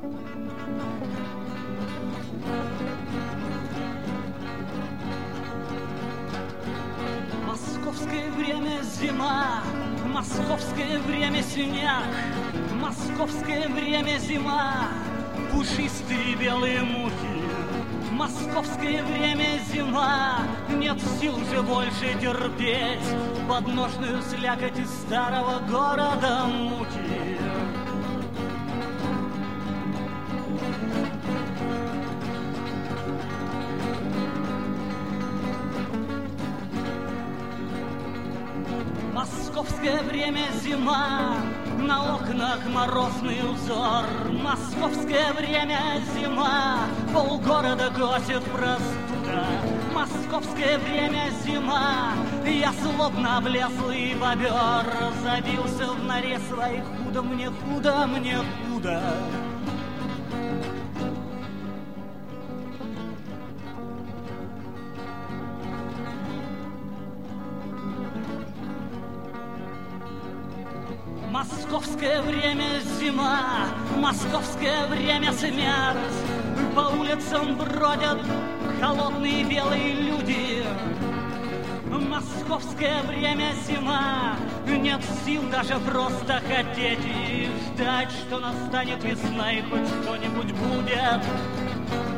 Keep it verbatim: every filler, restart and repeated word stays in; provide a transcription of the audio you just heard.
Московское время зима, московское время снег, московское время зима, пушистые белые мухи. Московское время зима, нет сил же больше терпеть подножную слякоть из старого города муки. Московское время зима, на окнах морозный узор. Московское время зима, полгорода косит простуда. Московское время зима, я злобно облезлый бобер, забился в норе своих, худо мне, худо мне, худо. Московское время зима, московское время смерть. По улицам бродят холодные белые люди. Московское время зима, нет сил даже просто хотеть и ждать, что настанет весна и хоть что-нибудь будет.